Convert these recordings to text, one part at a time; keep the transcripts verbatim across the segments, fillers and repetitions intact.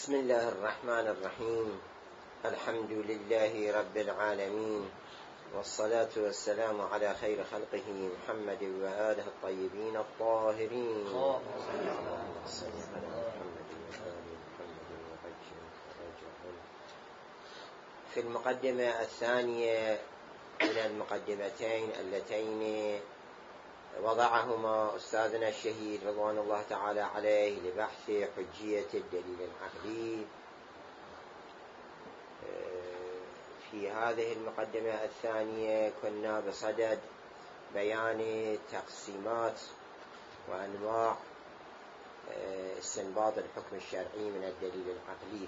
بسم الله الرحمن الرحيم. الحمد لله رب العالمين، والصلاة والسلام على خير خلقه محمد وآله الطيبين الطاهرين. اللهم صل على محمد وآل محمد وعجل فرجهم. في المقدمة الثانية من المقدمتين اللتين وضعهما أستاذنا الشهيد رضوان الله تعالى عليه لبحث حجية الدليل العقلي، في هذه المقدمة الثانية كنا بصدد بيان تقسيمات وأنواع استنباط الحكم الشرعي من الدليل العقلي.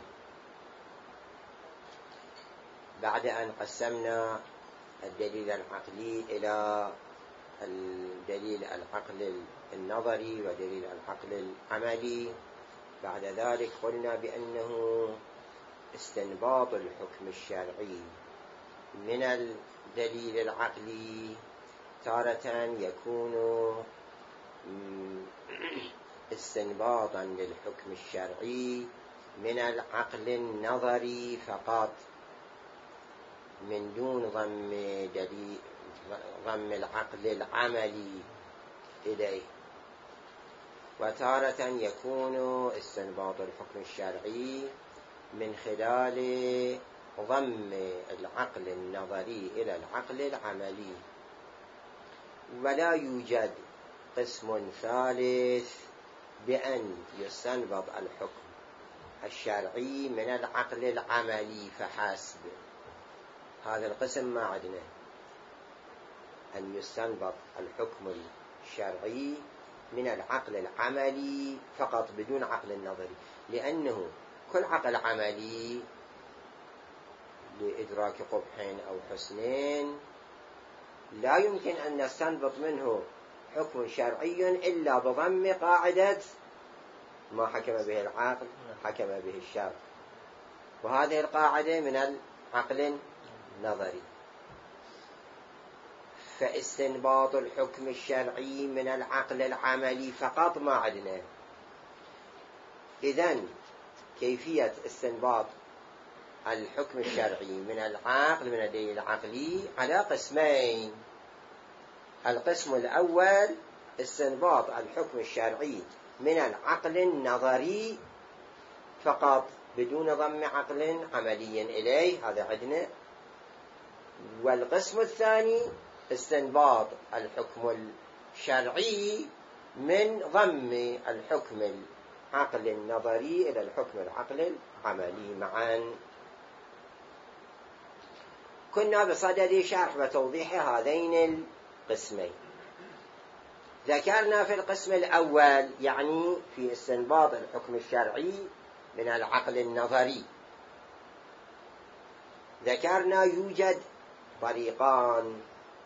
بعد أن قسمنا الدليل العقلي إلى الدليل العقل النظري ودليل العقل العملي، بعد ذلك قلنا بأنه استنباط الحكم الشرعي من الدليل العقلي تارة يكون استنباطا للحكم الشرعي من العقل النظري فقط، من دون ضم دليل ضم العقل العملي إليه. وتارة يكون استنباط الحكم الشرعي من خلال ضم العقل النظري إلى العقل العملي. ولا يوجد قسم ثالث بأن يستنبط الحكم الشرعي من العقل العملي فحسب. هذا القسم ما عندنا، أن يستنبط الحكم الشرعي من العقل العملي فقط بدون عقل النظري، لأنه كل عقل عملي لإدراك قبح أو حسنين لا يمكن أن نستنبط منه حكم شرعي إلا بضم قاعدة ما حكم به العقل حكم به الشرع، وهذه القاعدة من العقل النظري. فاستنباط الحكم الشرعي من العقل العملي فقط ما عندنا. إذن كيفية استنباط الحكم الشرعي من العقل من الدليل العقلي على قسمين. القسم الأول استنباط الحكم الشرعي من العقل النظري فقط بدون ضم عقل عملي إليه، هذا عندنا. والقسم الثاني استنباط الحكم الشرعي من ضم الحكم العقل النظري إلى الحكم العقل العملي معا. كنا بصدد شرح وتوضيح هذين القسمين. ذكرنا في القسم الأول يعني في استنباط الحكم الشرعي من العقل النظري، ذكرنا يوجد طريقان.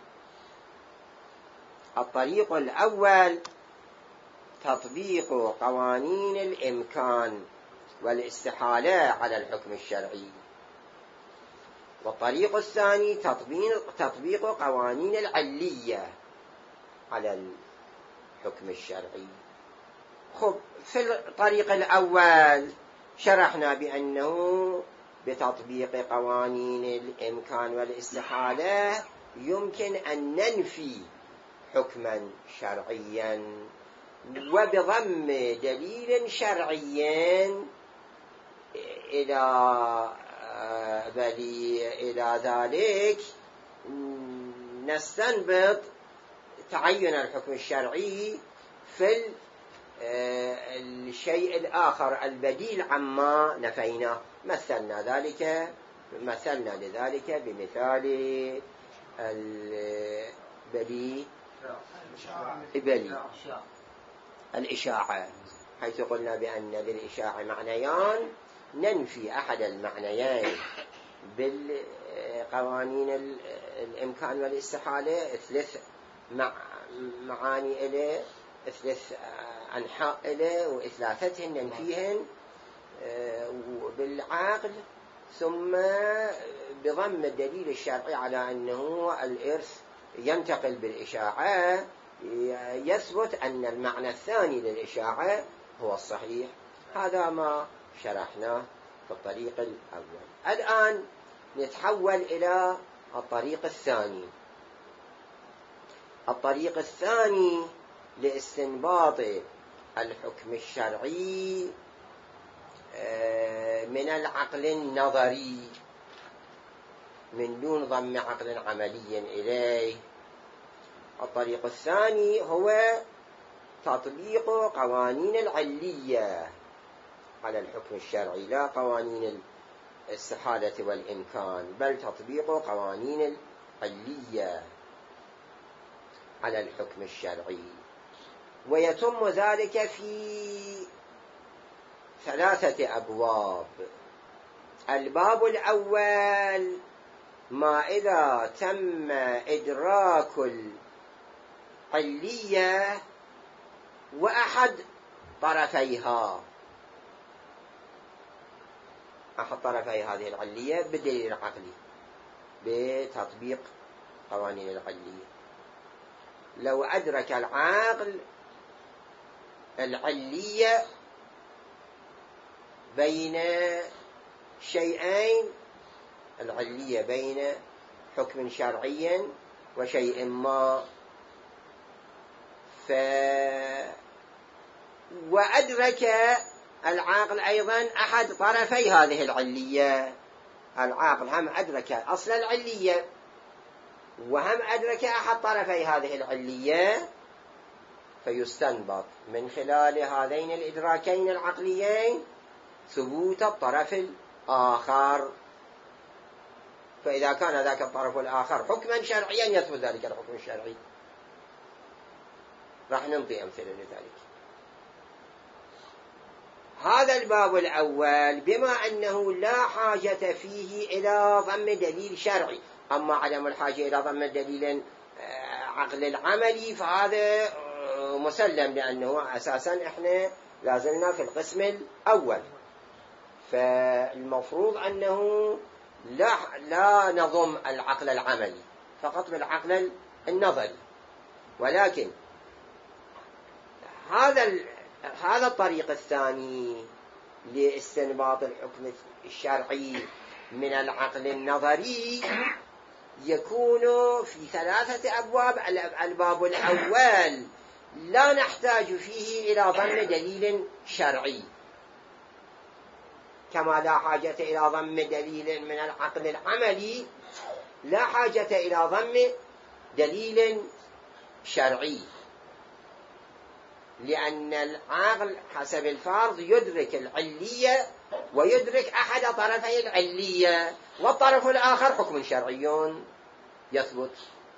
الطريق الأول تطبيق قوانين الإمكان والاستحالة على الحكم الشرعي، والطريق الثاني تطبيق, تطبيق قوانين العلية على الحكم الشرعي. خب، في الطريق الأول شرحنا بأنه بتطبيق قوانين الإمكان والاستحالة يمكن أن ننفي حكما شرعيا، وبضم دليل شرعي إلى بلي إلى ذلك نستنبط تعين الحكم الشرعي في الشيء الآخر البديل عما نفيناه. مثلنا ذلك مثلنا لذلك بمثال البلي بلي الإشاعة، حيث قلنا بأن للإشاعة معنيان، ننفي أحد المعنيين بالقوانين الإمكان والاستحالة، ثلاث معاني إليه، ثلاث أنحاء إليه، وإثلاثتهن ننفيهن بالعقل، ثم بضم الدليل الشرعي على أنه الإرث ينتقل بالإشاعة يثبت أن المعنى الثاني للإشاعة هو الصحيح. هذا ما شرحناه في الطريق الأول. الآن نتحول إلى الطريق الثاني. الطريق الثاني لاستنباط الحكم الشرعي من العقل النظري من دون ضم عقل عملي إليه. الطريق الثاني هو تطبيق قوانين العلية على الحكم الشرعي، لا قوانين الاستحالة والإمكان، بل تطبيق قوانين العلية على الحكم الشرعي. ويتم ذلك في ثلاثة أبواب. الباب الأول ما إذا تم إدراك العلية وأحد طرفيها، أحد طرفي هذه العلية بالدليل العقلي بتطبيق قوانين العلية. لو أدرك العاقل العلية بين شيئين، العلية بين حكم شرعي وشيء ما، ف وأدرك العاقل أيضا أحد طرفي هذه العلية، العاقل هم أدرك أصل العلية وهم أدرك أحد طرفي هذه العلية، فيستنبط من خلال هذين الإدراكين العقليين ثبوت الطرف الآخر. فإذا كان ذاك الطرف الآخر حكما شرعيا يثبت ذلك الحكم الشرعي. راح ننطي أمثلة لذلك. هذا الباب الأول بما أنه لا حاجة فيه إلى ضم دليل شرعي. أما عدم الحاجة إلى ضم دليل عقل العملي فهذا مسلم، لأنه أساسا إحنا لازلنا في القسم الأول، فالمفروض أنه لا, لا نضم العقل العملي فقط بالعقل النظري. ولكن هذا هذا الطريق الثاني لاستنباط الحكم الشرعي من العقل النظري يكون في ثلاثة أبواب. الباب الأول لا نحتاج فيه إلى ضم دليل شرعي، كما لا حاجة إلى ضم دليل من العقل العملي لا حاجة إلى ضم دليل شرعي، لأن العقل حسب الفرض يدرك العلية ويدرك أحد طرفي العلية، والطرف الآخر حكم شرعي يثبت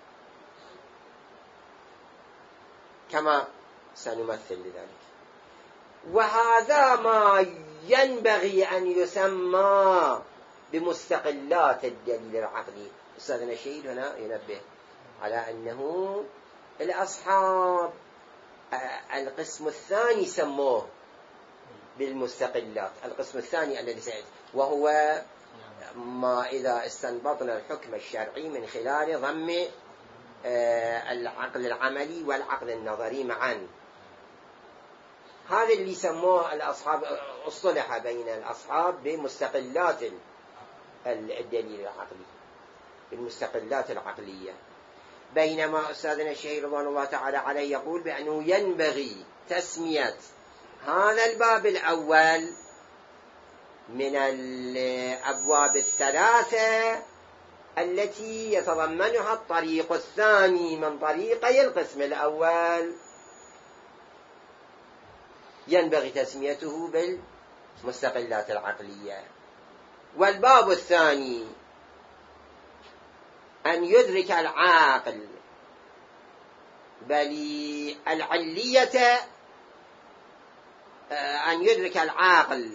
كما سنمثل لذلك. وهذا ما ينبغي أن يسمى بمستقلات الدليل العقلي. أستاذنا الشهيد هنا ينبه على أنه الأصحاب القسم الثاني سموه بالمستقلات، القسم الثاني الذي سيأتي، وهو ما إذا استنبطنا الحكم الشرعي من خلال ضم العقل العملي والعقل النظري معا. هذا اللي سموه الأصحاب، اصطلح بين الأصحاب بمستقلات الدليل العقلي، بالمستقلات العقلية. بينما أستاذنا الشهيد رضوان الله تعالى عليه يقول بأنه ينبغي تسمية هذا الباب الأول من الأبواب الثلاثة التي يتضمنها الطريق الثاني من طريقي القسم الأول، ينبغي تسميته بالمستقلات العقلية. والباب الثاني أن يدرك العاقل بل العلية، أن يدرك العاقل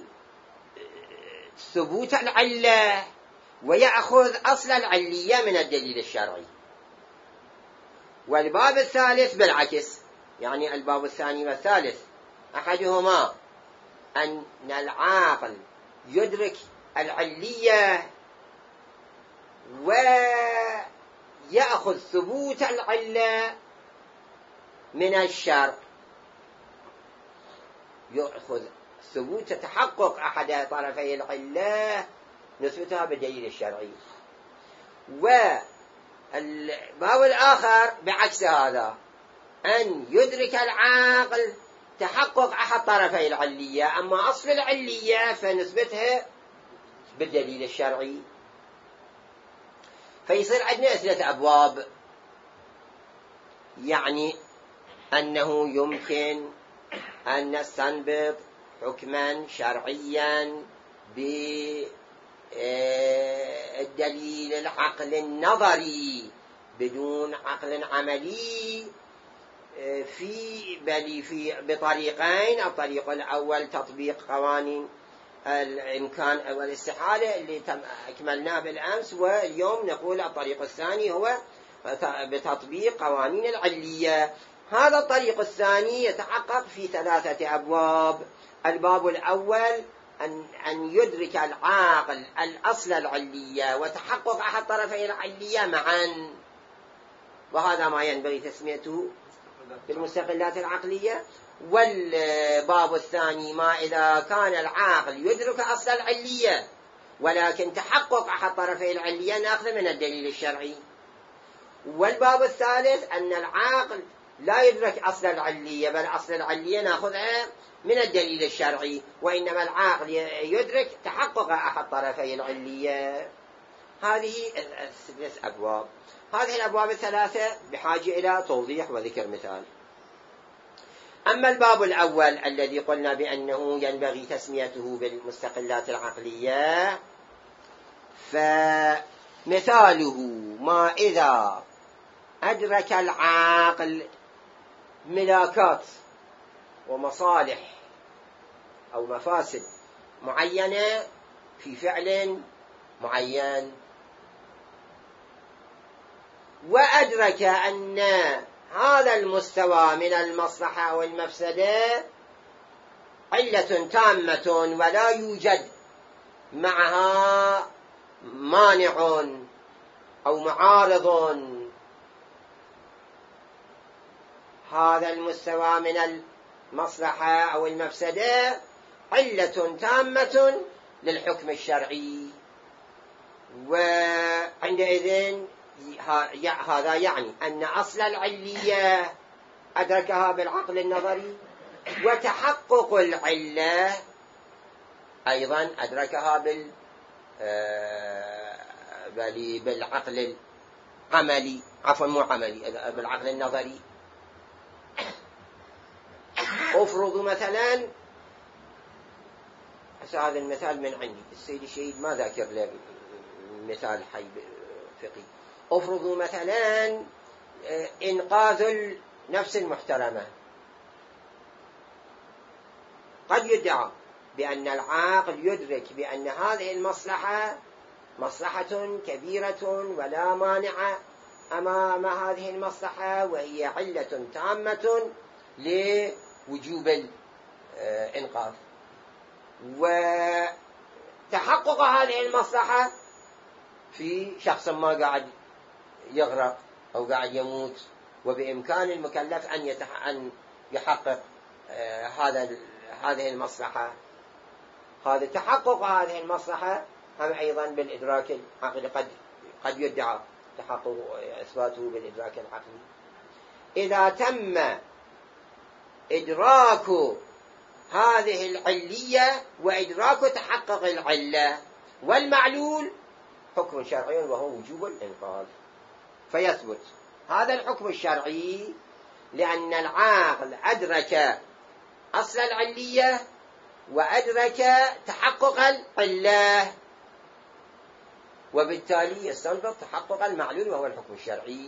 ثبوت العلة ويأخذ أصل العلية من الدليل الشرعي. والباب الثالث بالعكس، يعني الباب الثاني والثالث أحدهما أن العاقل يدرك العلية ويأخذ ثبوت العلة من الشرع، يأخذ ثبوت تحقق أحد طرفي العلة نثبتها بالدليل الشرعي. والباب الآخر بعكس هذا، أن يدرك العاقل تحقق أحد طرفي العلية، أما أصل العلية فنثبتها بالدليل الشرعي. فيصير عندنا ثلاثة أبواب، يعني أنه يمكن أن نستنبط حكما شرعيا بالدليل العقل النظري بدون عقل عملي في بل في بطريقين. الطريق الأول تطبيق قوانين الإمكان والاستحالة اللي أكملناه بالأمس، واليوم نقول الطريق الثاني هو بتطبيق قوانين العلية. هذا الطريق الثاني يتحقق في ثلاثة أبواب. الباب الأول أن, أن يدرك العاقل الأصل العلية وتحقق أحد طرفي العلية معا، وهذا ما ينبغي تسميته بالمستقلات العقلية. والباب الثاني ما إذا كان العاقل يدرك أصل العلية ولكن تحقق أحد طرفي العلية نأخذ من الدليل الشرعي. والباب الثالث أن العاقل لا يدرك أصل العلية بل أصل العلية نأخذها من الدليل الشرعي، وإنما العاقل يدرك تحقق أحد طرفي العلية. هذه الثلاث أبواب. هذه الأبواب الثلاثة بحاجة إلى توضيح وذكر مثال. أما الباب الأول الذي قلنا بأنه ينبغي تسميته بالمستقلات العقلية، فمثاله ما إذا أدرك العاقل ملاكات ومصالح أو مفاسد معينة في فعل معين، وأدرك أن هذا المستوى من المصلحة أو المفسدة علة تامة ولا يوجد معها مانع أو معارض، هذا المستوى من المصلحة أو المفسدة علة تامة للحكم الشرعي. وعندئذ هذا يعني أن أصل العلية أدركها بالعقل النظري، وتحقق العلة أيضا أدركها بال بالعقل العملي، عفوا مو عملي، بالعقل النظري. أفرض مثلا، هذا المثال من عندي السيد الشهيد ما ذاكر له مثال حي فقهي. أفرض مثلا إنقاذ النفس المحترمة، قد يدعى بأن العاقل يدرك بأن هذه المصلحة مصلحة كبيرة ولا مانع أمام هذه المصلحة، وهي علة تامة لوجوب الإنقاذ. وتحقق هذه المصلحة في شخص ما قاعد يغرق أو قاعد يموت، وبإمكان المكلف أن يتح... أن يحقق آه هذا هذه المصلحة. هذا تحقق هذه المصلحة هم أيضا بالإدراك العقلي، قد قد يدعى تحقق إثباته بالإدراك العقلي. إذا تم إدراك هذه العلية وإدراك تحقق العلة والمعلول حكم شرعي وهو وجوب الإنقاذ، فيثبت هذا الحكم الشرعي لأن العاقل أدرك أصل العلية وأدرك تحقق العلة، وبالتالي يستنبط تحقق المعلول وهو الحكم الشرعي.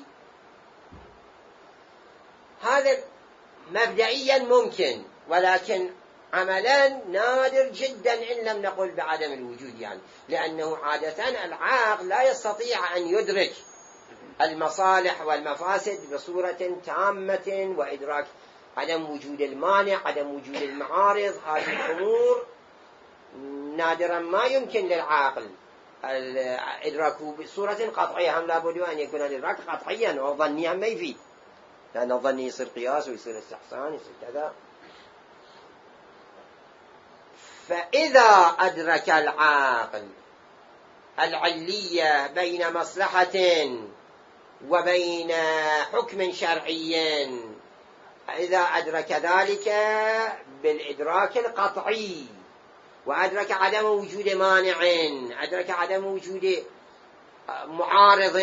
هذا مبدئيا ممكن، ولكن عملا نادر جدا إن لم نقل بعدم الوجود، يعني لأنه عادة العاقل لا يستطيع أن يدرك المصالح والمفاسد بصورة تامة، وإدراك عدم وجود المانع، عدم وجود المعارض، هذه الأمور نادرا ما يمكن للعاقل إدراكه بصورة قطعية. هم لابد أن يكون الإدراك قطعيا، وظنيا ما يفيد، لأن الظني يصير قياس ويصير استحسان يصير كذا. فإذا أدرك العاقل العلية بين مصلحة وبين حكم شرعي، إذا أدرك ذلك بالإدراك القطعي، وأدرك عدم وجود مانع، أدرك عدم وجود معارض،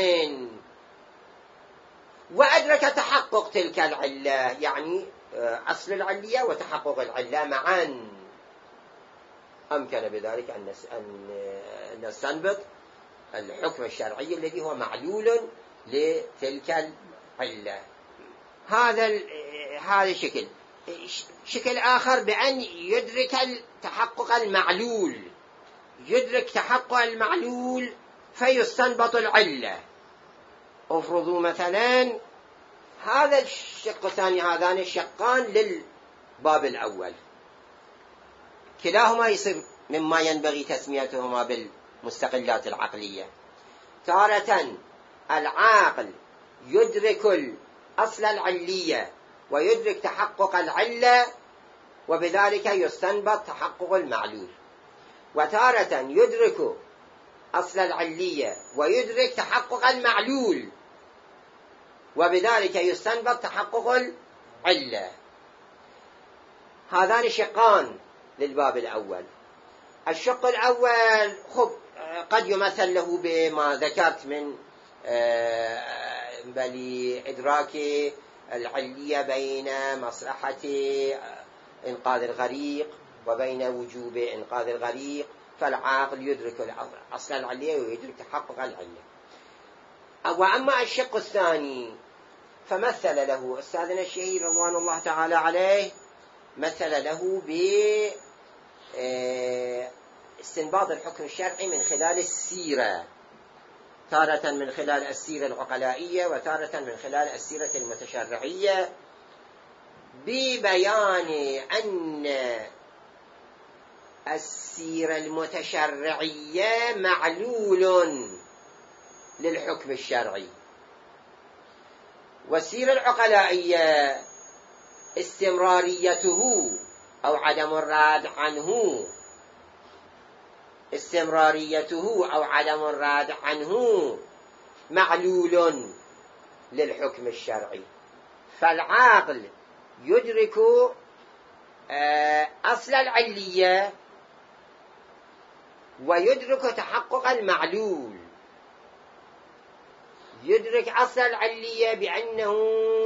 وأدرك تحقق تلك العلة، يعني أصل العلية وتحقق العلة معا، أمكن بذلك أن نستنبط الحكم الشرعي الذي هو معلول لتلك العلة. هذا هذا شكل. شكل آخر بأن يدرك تحقق المعلول، يدرك تحقق المعلول فيستنبط العلة. افرضوا مثلا هذا الشق الثاني، هذان الشقان للباب الأول، كلاهما يصير مما ينبغي تسميتهما بالمستقلات العقلية. تارة العاقل يدرك الأصل العلية ويدرك تحقق العلة، وبذلك يستنبط تحقق المعلول، وتارة يدرك أصل العلية ويدرك تحقق المعلول، وبذلك يستنبط تحقق العلة. هذان شقان للباب الأول. الشق الأول خب قد يمثل له بما ذكرت من بل إدراك العلية بين مصلحة إنقاذ الغريق وبين وجوب إنقاذ الغريق، فالعاقل يدرك أصل العلية ويدرك تحقق العلة. وأما الشق الثاني فمثل له أستاذنا الشهير رضوان الله تعالى عليه، مثل له باستنباط الحكم الشرعي من خلال السيرة، تارة من خلال السيرة العقلائية وتارة من خلال السيرة المتشرعية، ببيان أن السيرة المتشرعية معلول للحكم الشرعي، والسيرة العقلائية استمراريته أو عدم الراد عنه استمراريته أو عدم الراد عنه معلول للحكم الشرعي. فالعاقل يدرك أصل العلية ويدرك تحقق المعلول. يدرك أصل العلية بأنه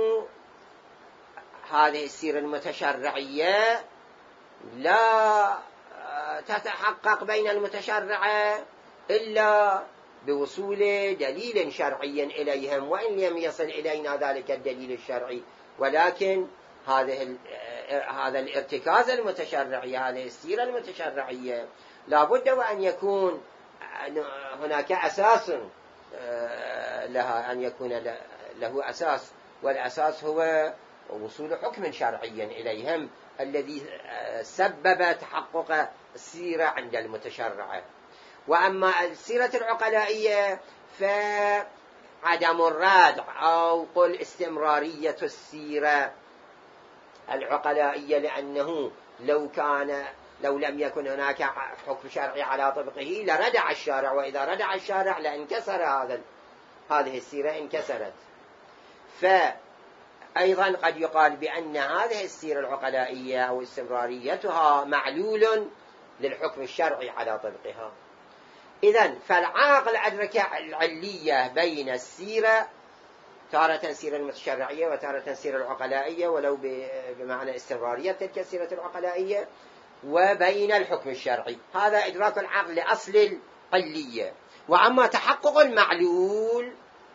هذه السيرة المتشرعية لا تتحقق بين المتشرعة إلا بوصول دليل شرعي إليهم، وإن لم يصل إلينا ذلك الدليل الشرعي، ولكن هذه هذا الارتكاز المتشرعي، هذه السيرة المتشرعية لا بد وأن يكون هناك أساس لها، أن يكون له أساس، والأساس هو وصول حكم شرعي إليهم الذي سبب تحقق السيرة عند المتشرعة. وأما السيرة العقلائية فعدم الراد أو قل استمرارية السيرة العقلائية، لأنه لو كان لو لم يكن هناك حكم شرعي على طبقه لردع الشارع، وإذا ردع الشارع لانكسر هذا هذه السيرة انكسرت. فأيضا قد يقال بأن هذه السيرة العقلائية أو استمراريتها معلول للحكم الشرعي على طبقها. إذن فالعاقل أدرك العلية بين السيرة، تارة السيرة المتشرعية وتارة السيرة العقلائية، ولو بمعنى استمرارية تلك السيرة العقلائية، وبين الحكم الشرعي. هذا إدراك العقل لأصل العلية. وأما تحقق المعلول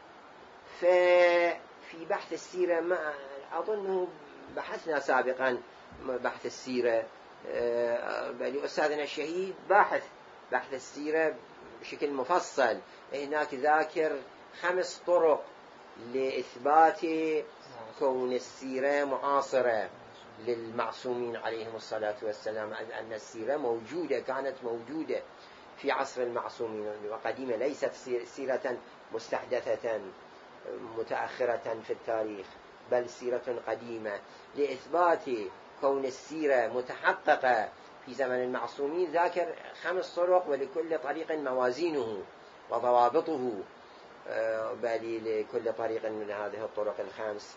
ففي بحث السيرة ما أظنه بحثنا سابقا بحث السيرة، بل أستاذنا الشهيد باحث بحث السيرة بشكل مفصل، هناك ذاكر خمس طرق لإثبات كون السيرة معاصرة للمعصومين عليهم الصلاة والسلام، أن السيرة موجودة، كانت موجودة في عصر المعصومين وقديمة، ليست سيرة مستحدثة متأخرة في التاريخ، بل سيرة قديمة، لإثبات كون السيرة متحققة في زمن المعصومين ذاكر خمس طرق، ولكل طريق موازينه وضوابطه، بل لكل طريق من هذه الطرق الخمس.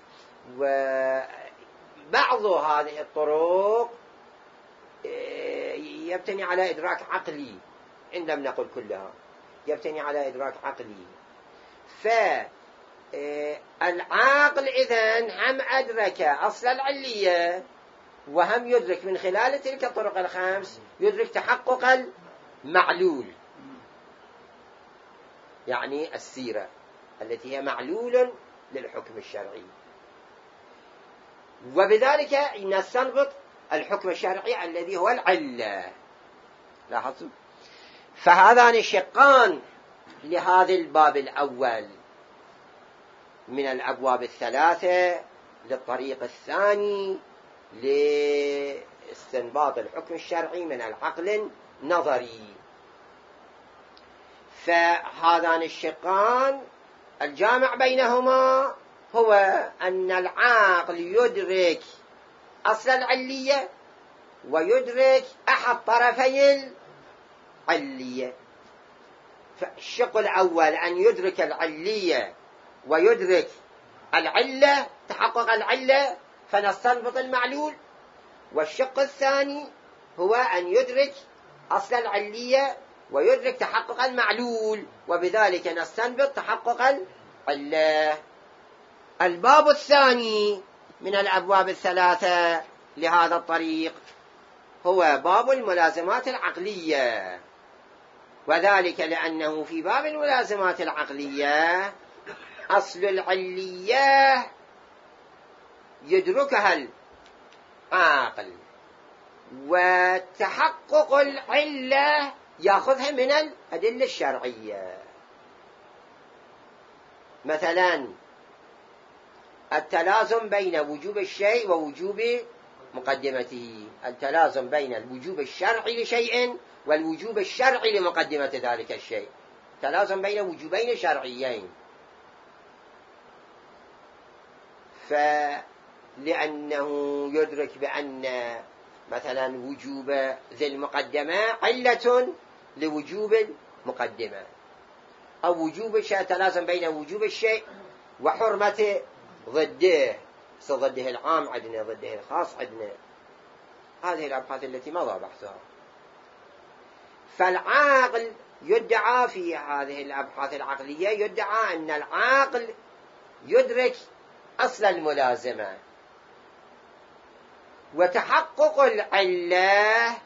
وبعض هذه الطرق يبتني على إدراك عقلي، إن لم نقل كلها، يبتني على إدراك عقلي. فالعاقل إذن هم أدرك أصل العلية، وهم يدرك من خلال تلك الطرق الخمس يدرك تحقق المعلول، يعني السيرة التي هي معلول للحكم الشرعي، وبذلك نستنبط الحكم الشرعي الذي هو العلة. لاحظوا؟ فهذان الشقان لهذا الباب الأول من الأبواب الثلاثة للطريق الثاني لاستنباط الحكم الشرعي من العقل النظري. فهذان الشقان الجامع بينهما هو أن العاقل يدرك أصل العلية ويدرك أحد طرفي العلية. فالشق الأول أن يدرك العلية ويدرك العلة، تحقق العلة فنستنبط المعلول. والشق الثاني هو أن يدرك أصل العلية ويدرك تحقق المعلول، وبذلك نستنبط تحقق العلة. الباب الثاني من الأبواب الثلاثة لهذا الطريق هو باب الملازمات العقلية، وذلك لأنه في باب الملازمات العقلية أصل العلية يدركها العاقل، وتحقق العلة يأخذها من الأدلة الشرعية. مثلا التلازم بين وجوب الشيء ووجوب مقدمته، التلازم بين الوجوب الشرعي لشيء والوجوب الشرعي لمقدمة ذلك الشيء، تلازم بين وجوبين شرعيين. فلأنه يدرك بأن مثلا وجوب ذي المقدمة علة لوجوب المقدمة، أو وجوب الشيء تلازم بين وجوب الشيء وحرمة ضده، ضده العام عندنا ضده الخاص عندنا، هذه الأبحاث التي مضى بحثها. فالعاقل يدعى في هذه الأبحاث العقلية، يدعى أن العاقل يدرك أصل الملازمة، وتحقق العلة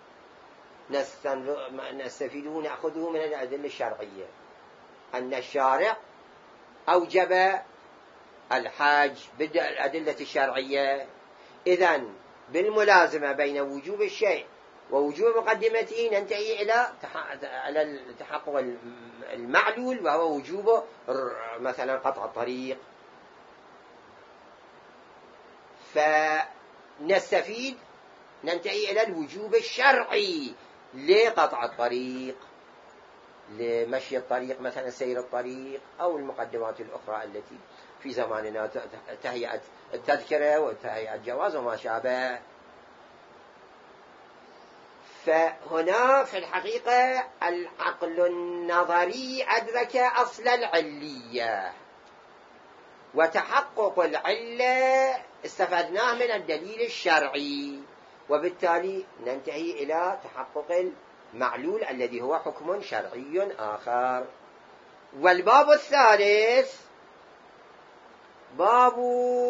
نستفيده نأخذه من الأدلة الشرعية، أن الشارع أوجب الحاج بالأدلة الشرعية. إذن بالملازمة بين وجوب الشيء ووجوب مقدمته ننتهي إلى تحقق المعلول، وهو وجوب مثلا قطع الطريق. فنستفيد ننتهي إلى الوجوب الشرعي لقطع الطريق، لمشي الطريق مثلا سير الطريق، أو المقدمات الأخرى التي في زماننا تهيئة التذكرة وتهيئة الجواز وما شابه. فهنا في الحقيقة العقل النظري أدرك أصل العلية، وتحقق العلة استفدناه من الدليل الشرعي، وبالتالي ننتهي إلى تحقق المعلول الذي هو حكم شرعي آخر. والباب الثالث باب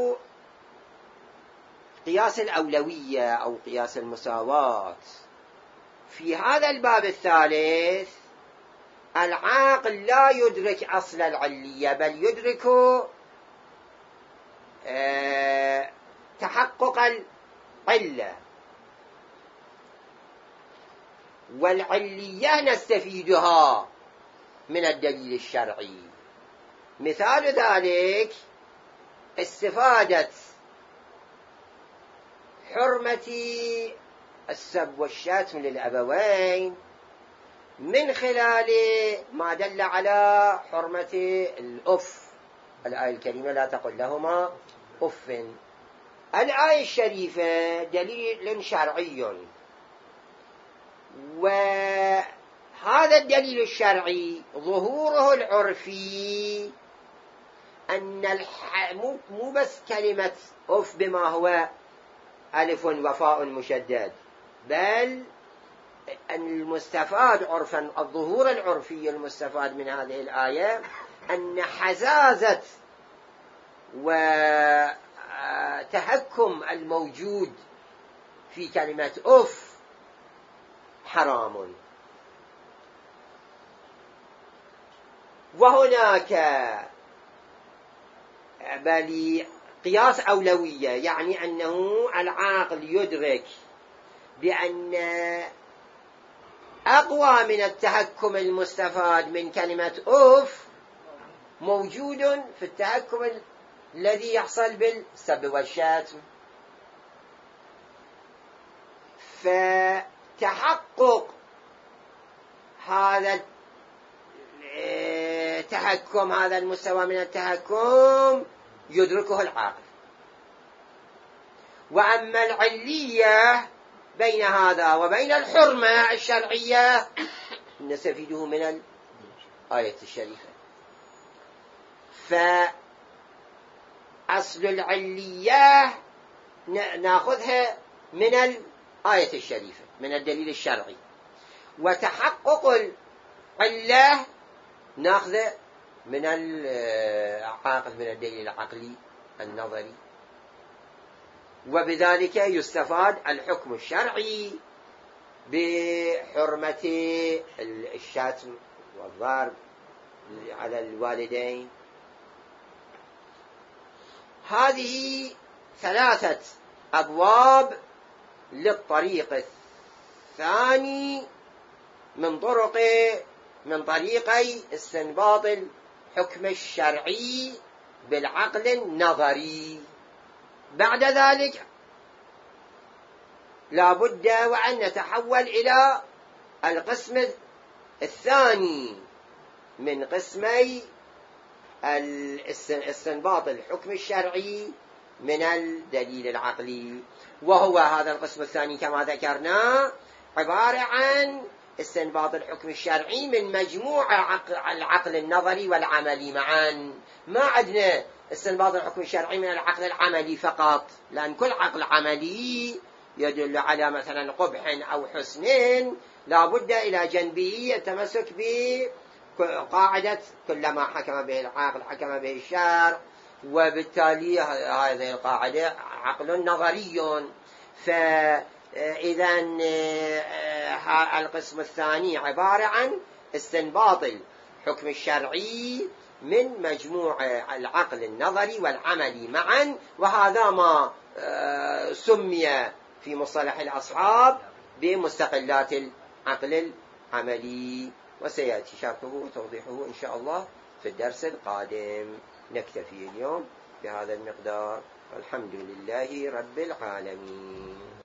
قياس الأولوية أو قياس المساواة. في هذا الباب الثالث العاقل لا يدرك أصل العلية، بل يدرك أه تحقق العلة، والعلية نستفيدها من الدليل الشرعي. مثال ذلك استفادة حرمة السب والشتم للأبوين من خلال ما دل على حرمة الأف. الآية الكريمة لا تقل لهما أف. الآية الشريفة دليل شرعي وهذا الدليل الشرعي ظهوره العرفي أن الح... مو... مو بس كلمة أف بما هو ألف وفاء مشدد، بل المستفاد عرفا، الظهور العرفي المستفاد من هذه الآية أن حزازة وتهكم الموجود في كلمة أف حرام. وهناك بل قياس أولوية، يعني أنه العاقل يدرك بأن أقوى من التهكم المستفاد من كلمة أف موجود في التهكم الذي يحصل بالسب والشتم. فتحقق هذا التهكم، هذا المستوى من التهكم يدركه العاقل. وأما العلية بين هذا وبين الحرمة الشرعية نستفيده من الآية الشريفة. فأصل العلية نأخذها من الآية الشريفة، من الدليل الشرعي، وتحقق العلة نأخذه من العاقل، من الدليل العقلي النظري. وبذلك يستفاد الحكم الشرعي بحرمة الشتم والضرب على الوالدين. هذه ثلاثة أبواب للطريق الثاني من طرق من طريقي استنباط الحكم الشرعي بالعقل النظري. بعد ذلك لا بد وأن نتحول إلى القسم الثاني من قسمي استنباط الحكم الشرعي من الدليل العقلي، وهو هذا القسم الثاني كما ذكرنا عبارة عن استنباط الحكم الشرعي من مجموع العقل النظري والعملي معا. ما عندنا استنباط الحكم الشرعي من العقل العملي فقط، لأن كل عقل عملي يدل على مثلا قبح أو حسن لا بد إلى جنبه التمسك بقاعدة كلما حكم به العقل حكم به الشرع، وبالتالي هذه القاعدة عقل نظري. فإذا القسم الثاني عبارة عن استنباط الحكم الشرعي من مجموع العقل النظري والعملي معا، وهذا ما سمي في مصطلح الأصحاب بمستقلات العقل العملي، وسيأتي شرحه وتوضيحه إن شاء الله في الدرس القادم. نكتفي اليوم بهذا المقدار، والحمد لله رب العالمين.